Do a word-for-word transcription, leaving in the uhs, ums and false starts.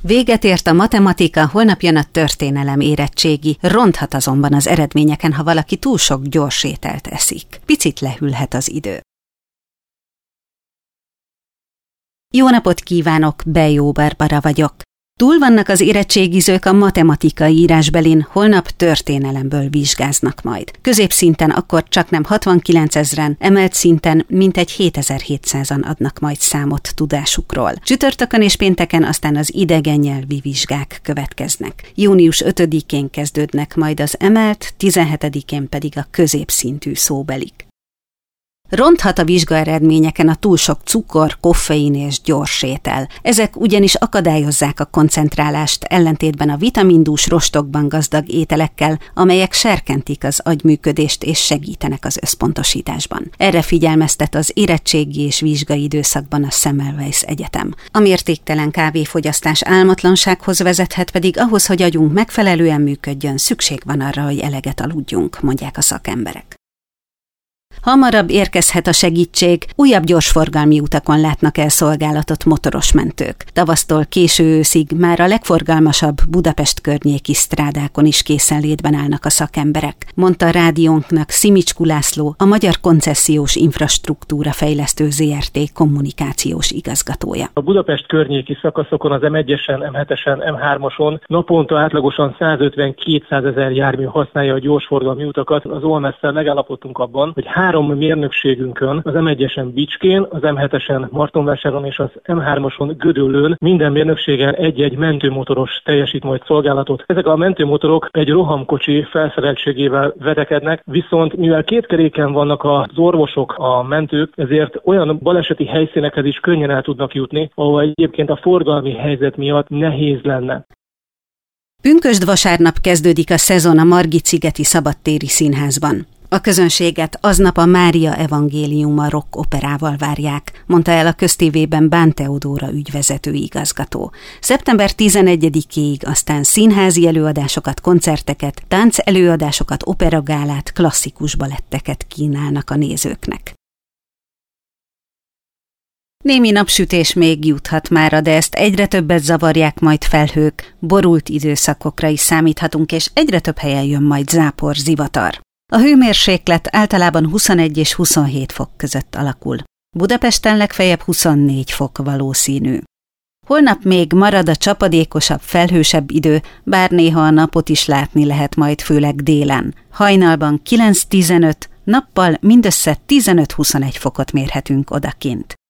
Véget ért a matematika, holnap jön a történelem érettségi, ronthat azonban az eredményeken, ha valaki túl sok gyors ételt eszik. Picit lehűlhet az idő. Jó napot kívánok, Bejó Barbara vagyok. Túl vannak az érettségizők a matematikai írásbelin, holnap történelemből vizsgáznak majd. Középszinten akkor csaknem hatvankilencezren, emelt szinten mintegy hétezer-hétszázan adnak majd számot tudásukról. Csütörtökön és pénteken aztán az idegen nyelvi vizsgák következnek. június ötödikén kezdődnek majd az emelt, tizenhetedikén pedig a középszintű szóbelik. Ronthat a vizsgaeredményeken a túl sok cukor, koffein és gyors étel. Ezek ugyanis akadályozzák a koncentrálást, ellentétben a vitamindús rostokban gazdag ételekkel, amelyek serkentik az agyműködést és segítenek az összpontosításban. Erre figyelmeztet az érettségi és vizsgai időszakban a Semmelweis Egyetem. A mértéktelen kávéfogyasztás álmatlansághoz vezethet, pedig ahhoz, hogy agyunk megfelelően működjön, szükség van arra, hogy eleget aludjunk, mondják a szakemberek. Hamarabb érkezhet a segítség, újabb gyorsforgalmi utakon látnak el szolgálatot motoros mentők. Tavasztól késő őszig már a legforgalmasabb Budapest környéki strádákon is készenlétben állnak a szakemberek, mondta a rádiónknak Szimicskú László, a Magyar Koncesziós Infrastruktúra Fejlesztő zé er té kommunikációs igazgatója. A Budapest környéki szakaszokon, az em egyesen, em hetesen, em hármason naponta átlagosan százötven-kétszázezer jármű használja a gyorsforgalmi utakat. Az o em es-szel megállapodtunk abban, hogy három mérnökségünkön, az em egyesen Bicskén, az em hetesen Martonvásáron és az em hármason Gödöllőn minden mérnökségen egy-egy mentőmotoros teljesít majd szolgálatot. Ezek a mentőmotorok egy rohamkocsi felszereltségével verekednek, viszont mivel két keréken vannak az orvosok, a mentők, ezért olyan baleseti helyszínekhez is könnyen el tudnak jutni, ahol egyébként a forgalmi helyzet miatt nehéz lenne. Pünkösd vasárnap kezdődik a szezon a Margit-szigeti Szabadtéri Színházban. A közönséget aznap a Mária evangéliuma rock operával várják, mondta el a Köztévében Bán Teodóra ügyvezető igazgató. szeptember tizenegyedikéig aztán színházi előadásokat, koncerteket, tánc előadásokat, operagálát, klasszikus baletteket kínálnak a nézőknek. Némi napsütés még juthat mára, de ezt egyre többet zavarják majd felhők, borult időszakokra is számíthatunk, és egyre több helyen jön majd zápor, zivatar. A hőmérséklet általában huszonegy és huszonhét fok között alakul. Budapesten legfeljebb huszonnégy fok valószínű. Holnap még marad a csapadékosabb, felhősebb idő, bár néha a napot is látni lehet majd főleg délen. Hajnalban kilenc-tizenöt, nappal mindössze tizenöt-huszonegy fokot mérhetünk odakint.